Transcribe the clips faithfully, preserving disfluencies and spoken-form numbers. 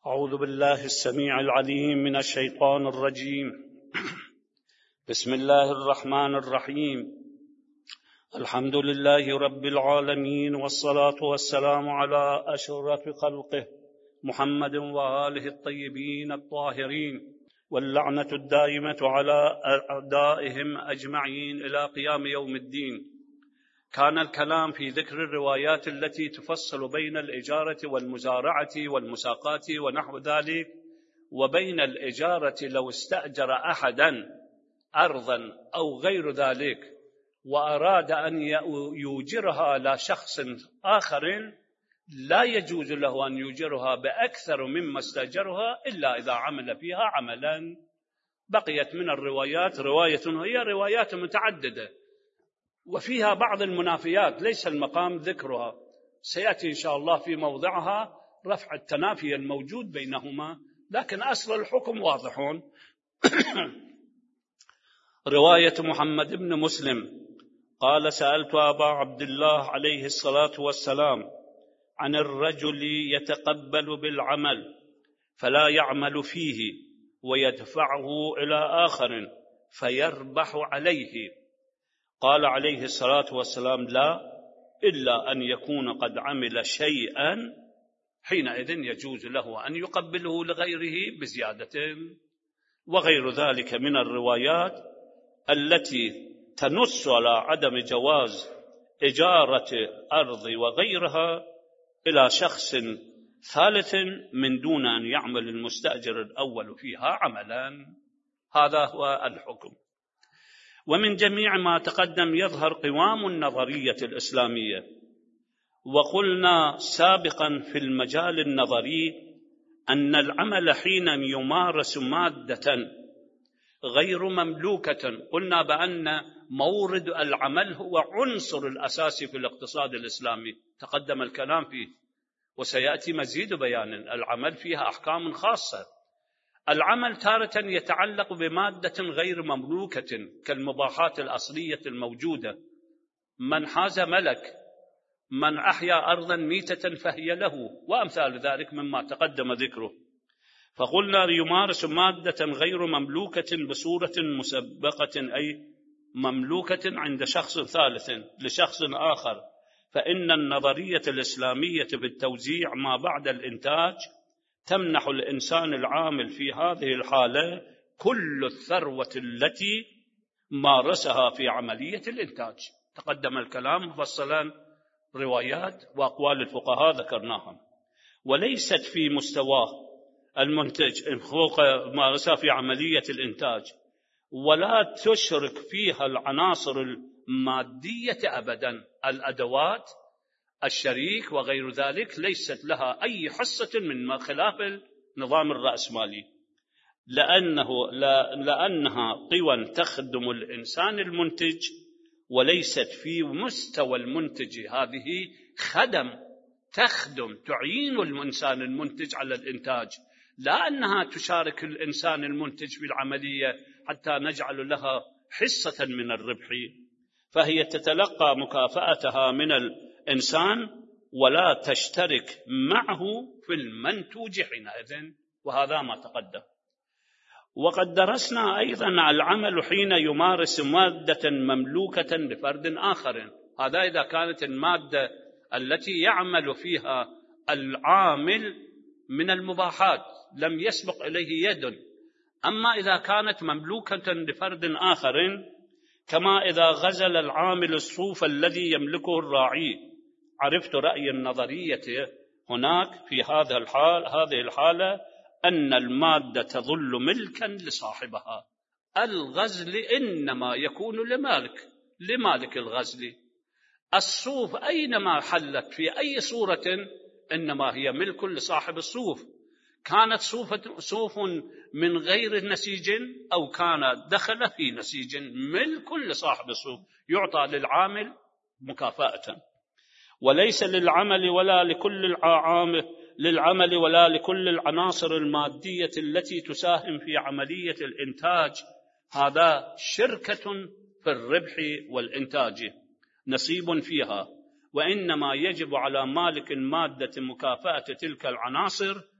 أعوذ بالله السميع العليم من الشيطان الرجيم. بسم الله الرحمن الرحيم. الحمد لله رب العالمين، والصلاة والسلام على أشرف خلقه محمد وآله الطيبين الطاهرين، واللعنة الدائمة على أعدائهم أجمعين إلى قيام يوم الدين. كان الكلام في ذكر الروايات التي تفصل بين الإجارة والمزارعة والمساقات ونحو ذلك، وبين الإجارة لو استأجر أحدا أرضا أو غير ذلك وأراد أن يوجرها لشخص آخر، لا يجوز له أن يوجرها بأكثر مما استأجرها إلا إذا عمل فيها عملا. بقيت من الروايات رواية هي روايات متعددة وفيها بعض المنافيات ليس المقام ذكرها، سيأتي إن شاء الله في موضعها رفع التنافي الموجود بينهما، لكن أصل الحكم واضحون. رواية محمد بن مسلم قال: سألت أبا عبد الله عليه الصلاة والسلام عن الرجل يتقبل بالعمل فلا يعمل فيه ويدفعه إلى آخر فيربح عليه. قال عليه الصلاة والسلام: لا، إلا أن يكون قد عمل شيئا، حينئذ يجوز له أن يقبله لغيره بزيادة. وغير ذلك من الروايات التي تنص على عدم جواز إجارة أرض وغيرها إلى شخص ثالث من دون أن يعمل المستأجر الأول فيها عملا. هذا هو الحكم. ومن جميع ما تقدم يظهر قوام النظرية الإسلامية. وقلنا سابقا في المجال النظري أن العمل حين يمارس مادة غير مملوكة، قلنا بأن مورد العمل هو عنصر الأساسي في الاقتصاد الإسلامي، تقدم الكلام فيه وسيأتي مزيد بيان. العمل فيها أحكام خاصة. العمل تارة يتعلق بمادة غير مملوكة كالمباحات الأصلية الموجودة: من حاز ملك، من أحيا أرضا ميتة فهي له، وأمثال ذلك مما تقدم ذكره. فقلنا يمارس مادة غير مملوكة بصورة مسبقة، أي مملوكة عند شخص ثالث لشخص آخر، فإن النظرية الإسلامية بالتوزيع ما بعد الإنتاج تمنح الإنسان العامل في هذه الحالة كل الثروة التي مارسها في عملية الإنتاج. تقدم الكلام مفصلا، روايات وأقوال الفقهاء ذكرناها. وليست في مستواه المنتج فوق مارسها في عملية الإنتاج، ولا تشرك فيها العناصر المادية أبدا. الأدوات، الشريك وغير ذلك ليست لها أي حصة من خلاف النظام الرأسمالي، لأنه لا لأنها قوى تخدم الإنسان المنتج وليست في مستوى المنتج. هذه خدم تخدم تعين الإنسان المنتج على الإنتاج، لا أنها تشارك الإنسان المنتج في العملية حتى نجعل لها حصة من الربح. فهي تتلقى مكافأتها من الإنسان ولا تشترك معه في المنتوج حينئذ، وهذا ما تقدم. وقد درسنا أيضا العمل حين يمارس مادة مملوكة لفرد آخر. هذا إذا كانت المادة التي يعمل فيها العامل من المباحات لم يسبق إليه يد. أما إذا كانت مملوكة لفرد آخر، كما إذا غزل العامل الصوف الذي يملكه الراعي، عرفت رأي النظرية هناك في هذا الحال هذه الحالة أن المادة تظل ملكا لصاحبها. الغزل إنما يكون لمالك لمالك الغزل. الصوف أينما حلت في أي صورة إنما هي ملك لصاحب الصوف، كانت صوف من غير نسيج أو كان دخل في نسيج، ملك لصاحب الصوف، يعطى للعامل مكافأة. وليس للعمل ولا لكل العامل للعمل ولا لكل العناصر المادية التي تساهم في عملية الإنتاج، هذا شركة في الربح والإنتاج، نصيب فيها، وإنما يجب على مالك المادة مكافأة تلك العناصر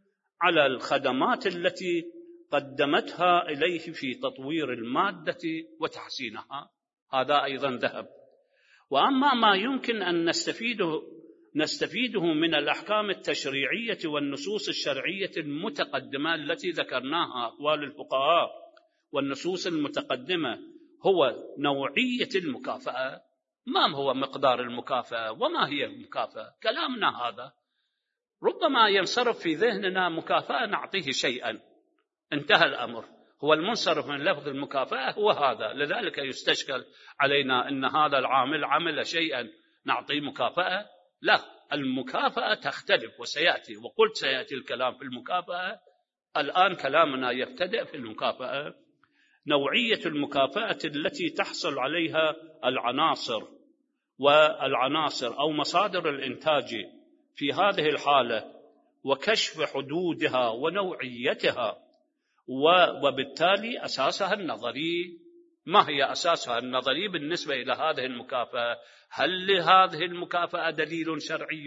على الخدمات التي قدمتها إليه في تطوير المادة وتحسينها، هذا أيضا ذهب. وأما ما يمكن أن نستفيده نستفيده من الأحكام التشريعية والنصوص الشرعية المتقدمة التي ذكرناها، أقوال الفقهاء والنصوص المتقدمة، هو نوعية المكافأة. ما هو مقدار المكافأة وما هي المكافأة؟ كلامنا هذا ربما ينصرف في ذهننا مكافأة نعطيه شيئا، انتهى الأمر. هو المنصرف من لفظ المكافأة هو هذا، لذلك يستشكل علينا أن هذا العامل عمل شيئا نعطيه مكافأة. لا، المكافأة تختلف وسيأتي، وقلت سيأتي الكلام في المكافأة. الآن كلامنا يبتدئ في المكافأة. نوعية المكافأة التي تحصل عليها العناصر والعناصر أو مصادر الإنتاج في هذه الحالة، وكشف حدودها ونوعيتها، وبالتالي أساسها النظري. ما هي أساسها النظري بالنسبة إلى هذه المكافأة؟ هل لهذه المكافأة دليل شرعي؟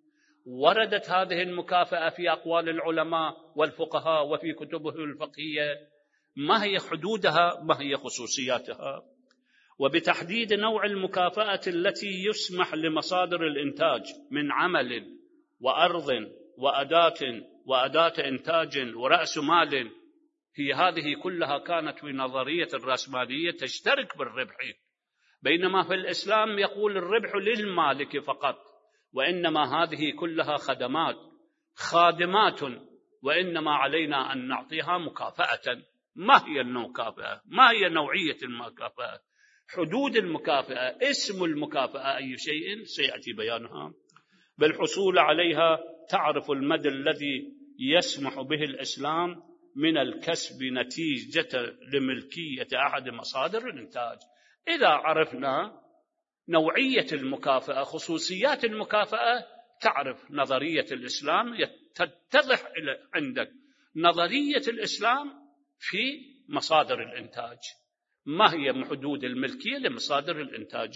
وردت هذه المكافأة في أقوال العلماء والفقهاء وفي كتبهم الفقهية؟ ما هي حدودها؟ ما هي خصوصياتها؟ وبتحديد نوع المكافأة التي يسمح لمصادر الإنتاج من عمل وأرض وأداة وأداة إنتاج ورأس مال، هي هذه كلها كانت في نظرية الرأسمالية تشترك بالربح، بينما في الإسلام يقول الربح للمالك فقط، وإنما هذه كلها خدمات خادمات، وإنما علينا أن نعطيها مكافأة. ما هي المكافأة؟ ما هي نوعية المكافأة؟ حدود المكافأة، اسم المكافأة أي شيء سيأتي بيانها. بالحصول عليها تعرف المدى الذي يسمح به الإسلام من الكسب نتيجة لملكية أحد مصادر الإنتاج. إذا عرفنا نوعية المكافأة، خصوصيات المكافأة، تعرف نظرية الإسلام، تتضح عندك نظرية الإسلام في مصادر الإنتاج. ما هي حدود الملكية لمصادر الإنتاج؟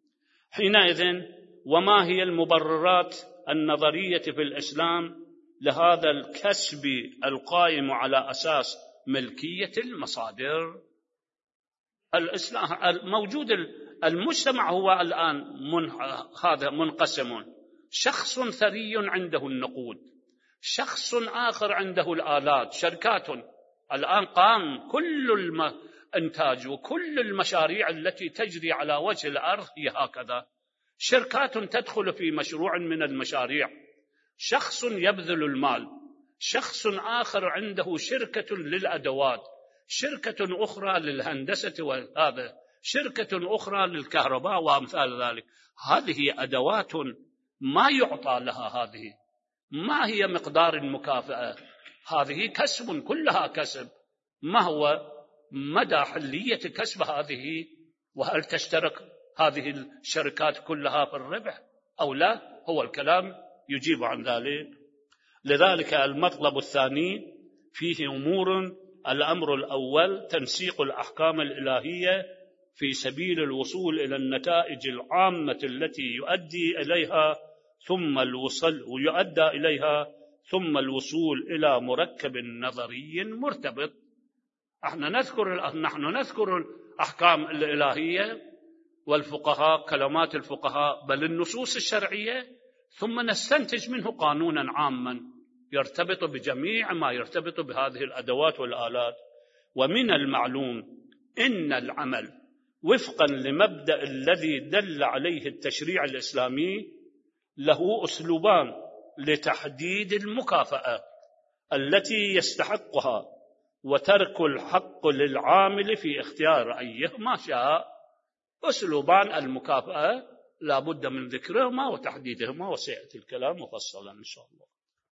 حينئذ وما هي المبررات النظرية في الإسلام لهذا الكسب القائم على أساس ملكية المصادر؟ الإسلام موجود، المجتمع هو الآن من هذا منقسم، شخص ثري عنده النقود، شخص آخر عنده الآلات، شركات. الآن قام كل الإنتاج وكل المشاريع التي تجري على وجه الأرض هي هكذا، شركات تدخل في مشروع من المشاريع، شخص يبذل المال، شخص آخر عنده شركة للأدوات، شركة أخرى للهندسة، وهذا شركة أخرى للكهرباء وأمثال ذلك. هذه أدوات ما يعطى لها هذه. ما هي مقدار المكافأة؟ هذه كسب، كلها كسب. ما هو مدى حلية كسب هذه؟ وهل تشترك هذه الشركات كلها في الربح أو لا؟ هو الكلام يجيب عن ذلك. لذلك المطلب الثاني فيه أمور. الأمر الأول تنسيق الأحكام الإلهية في سبيل الوصول إلى النتائج العامة التي يؤدي إليها ثم الوصول ويؤدى إليها ثم الوصول إلى مركب نظري مرتبط. احنا نذكر نحن نذكر الأحكام الإلهية والفقهاء، كلمات الفقهاء، بل النصوص الشرعية، ثم نستنتج منه قانونا عاما يرتبط بجميع ما يرتبط بهذه الأدوات والآلات. ومن المعلوم إن العمل وفقا لمبدأ الذي دل عليه التشريع الإسلامي له أسلوبان لتحديد المكافأة التي يستحقها، وترك الحق للعامل في اختيار أيهما شاء. أسلوبان المكافأة لا بد من ذكرهما وتحديدهما، وسيأتي الكلام مفصلا إن شاء الله.